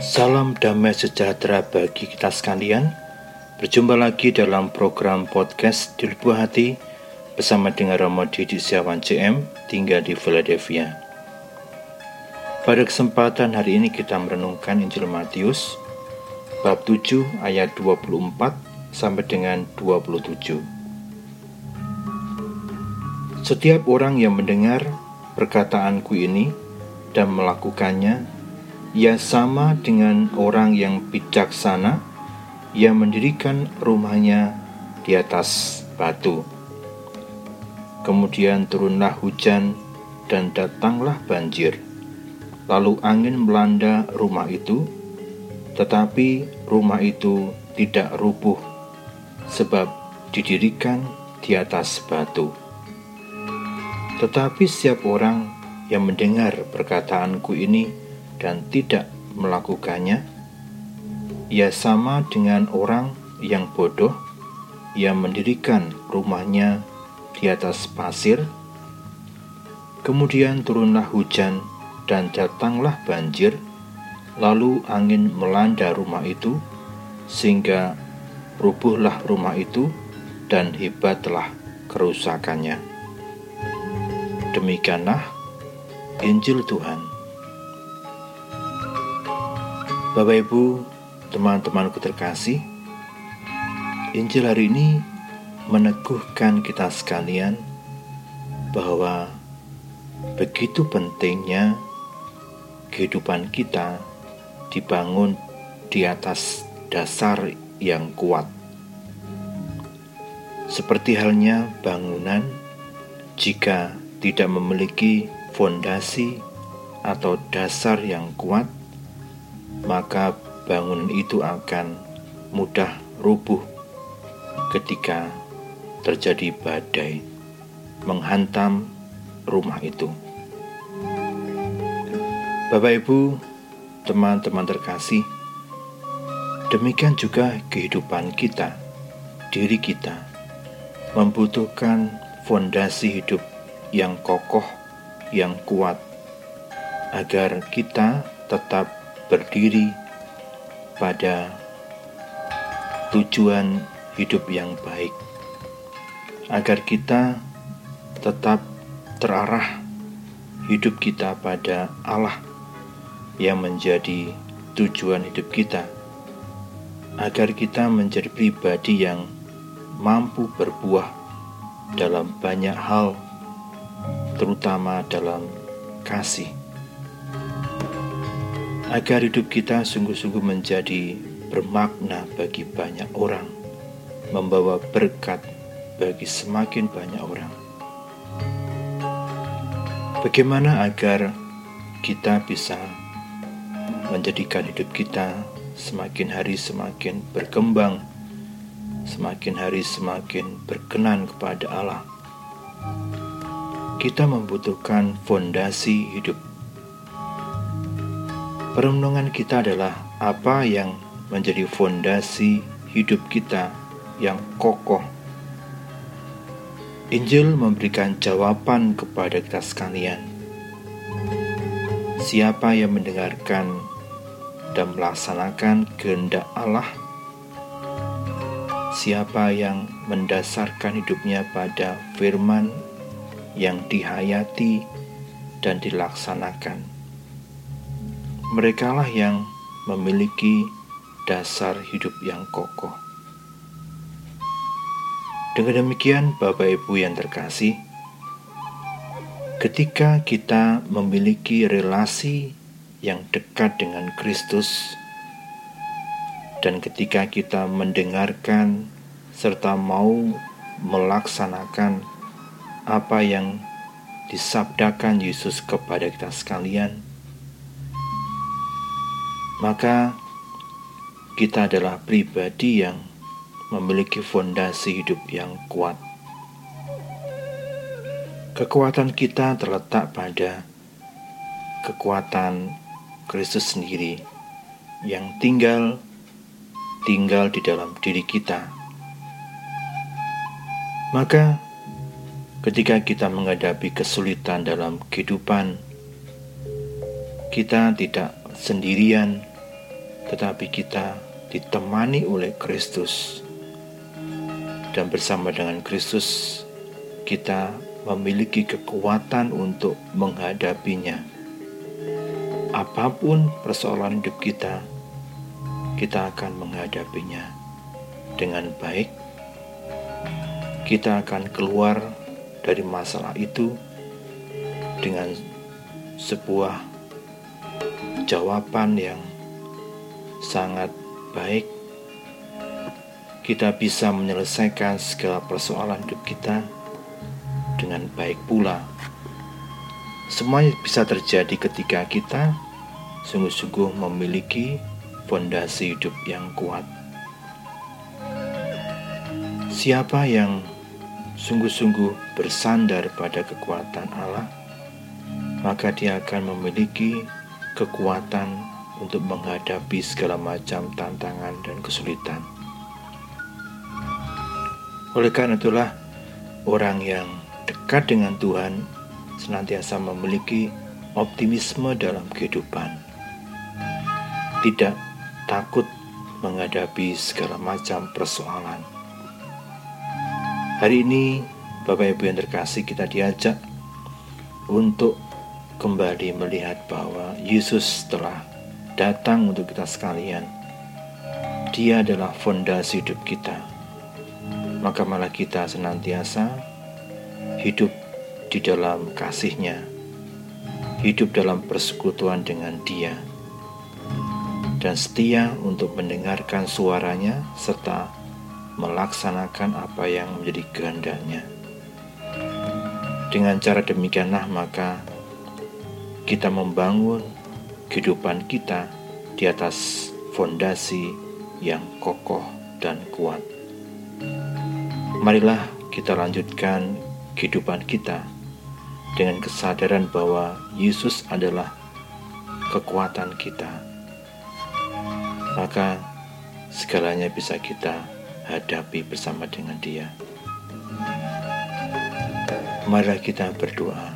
Salam damai sejahtera bagi kita sekalian. Berjumpa lagi dalam program podcast Di Lubuk Hati bersama dengan Romo Didi Setiawan CM, tinggal di Philadelphia. Pada kesempatan hari ini kita merenungkan Injil Matius bab 7 ayat 24 sampai dengan 27. Setiap orang yang mendengar perkataanku ini dan melakukannya, ia sama dengan orang yang bijaksana yang mendirikan rumahnya di atas batu. Kemudian turunlah hujan dan datanglah banjir. Lalu angin melanda rumah itu, tetapi rumah itu tidak rubuh, sebab didirikan di atas batu. Tetapi setiap orang yang mendengar perkataanku ini dan tidak melakukannya, ia sama dengan orang yang bodoh yang mendirikan rumahnya di atas pasir. Kemudian turunlah hujan dan datanglah banjir, lalu angin melanda rumah itu, sehingga rubuhlah rumah itu dan hebatlah kerusakannya. Demikianlah Injil Tuhan. Bapak Ibu, teman-temanku terkasih, Injil hari ini meneguhkan kita sekalian bahwa begitu pentingnya kehidupan kita dibangun di atas dasar yang kuat. Seperti halnya bangunan, jika tidak memiliki fondasi atau dasar yang kuat, maka bangunan itu akan mudah rubuh ketika terjadi badai menghantam rumah itu. Bapak Ibu, teman-teman terkasih, demikian juga kehidupan kita, diri kita, membutuhkan fondasi hidup yang kokoh, yang kuat, agar kita tetap berdiri pada tujuan hidup yang baik, agar kita tetap terarah hidup kita pada Allah yang menjadi tujuan hidup kita, agar kita menjadi pribadi yang mampu berbuah dalam banyak hal, terutama dalam kasih, agar hidup kita sungguh-sungguh menjadi bermakna bagi banyak orang, membawa berkat bagi semakin banyak orang. Bagaimana agar kita bisa menjadikan hidup kita semakin hari semakin berkembang, semakin hari semakin berkenan kepada Allah? Kita membutuhkan fondasi hidup. Perenungan kita adalah apa yang menjadi fondasi hidup kita yang kokoh. Injil memberikan jawaban kepada kita sekalian. Siapa yang mendengarkan dan melaksanakan kehendak Allah? Siapa yang mendasarkan hidupnya pada firman yang dihayati dan dilaksanakan? Merekalah yang memiliki dasar hidup yang kokoh. Dengan demikian, Bapak Ibu yang terkasih, ketika kita memiliki relasi yang dekat dengan Kristus, dan ketika kita mendengarkan serta mau melaksanakan apa yang disabdakan Yesus kepada kita sekalian, maka kita adalah pribadi yang memiliki fondasi hidup yang kuat. Kekuatan kita terletak pada kekuatan Kristus sendiri yang tinggal di dalam diri kita. Maka ketika kita menghadapi kesulitan dalam kehidupan, kita tidak sendirian, tetapi kita ditemani oleh Kristus. Dan bersama dengan Kristus, kita memiliki kekuatan untuk menghadapinya. Apapun persoalan hidup kita akan menghadapinya dengan baik. Kita akan keluar dari masalah itu dengan sebuah jawaban yang sangat baik. Kita bisa menyelesaikan segala persoalan hidup kita dengan baik pula. Semuanya bisa terjadi ketika kita sungguh-sungguh memiliki fondasi hidup yang kuat. Siapa yang sungguh-sungguh bersandar pada kekuatan Allah, maka dia akan memiliki kekuatan untuk menghadapi segala macam tantangan dan kesulitan. Oleh karena itulah, orang yang dekat dengan Tuhan senantiasa memiliki optimisme dalam kehidupan. Tidak takut menghadapi segala macam persoalan. Hari ini, Bapak Ibu yang terkasih, kita diajak untuk kembali melihat bahwa Yesus telah datang untuk kita sekalian. Dia adalah fondasi hidup kita. Maka malah kita senantiasa hidup di dalam kasih-Nya, hidup dalam persekutuan dengan Dia, dan setia untuk mendengarkan suaranya serta melaksanakan apa yang menjadi kehendak-Nya. Dengan cara demikianlah maka kita membangun kehidupan kita di atas fondasi yang kokoh dan kuat. Marilah kita lanjutkan kehidupan kita dengan kesadaran bahwa Yesus adalah kekuatan kita. Maka segalanya bisa kita hadapi bersama dengan Dia. Marilah kita berdoa.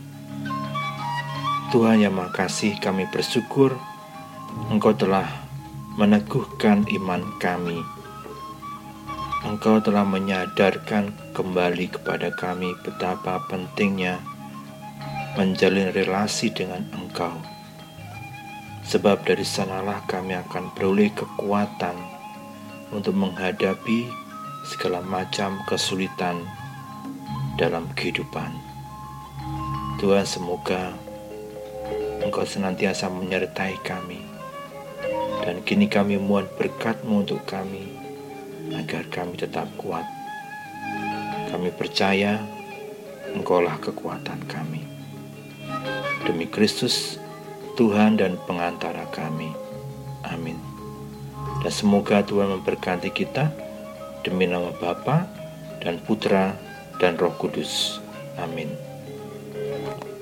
Tuhan yang Maha Kasih, kami bersyukur Engkau telah meneguhkan iman kami. Engkau telah menyadarkan kembali kepada kami betapa pentingnya menjalin relasi dengan Engkau. Sebab dari sanalah kami akan beroleh kekuatan untuk menghadapi segala macam kesulitan dalam kehidupan. Tuhan, semoga Engkau senantiasa menyertai kami. Dan kini kami mohon berkat-Mu untuk kami, agar kami tetap kuat. Kami percaya Engkaulah kekuatan kami. Demi Kristus, Tuhan dan pengantara kami. Amin. Dan semoga Tuhan memberkati kita demi nama Bapa dan Putra dan Roh Kudus. Amin.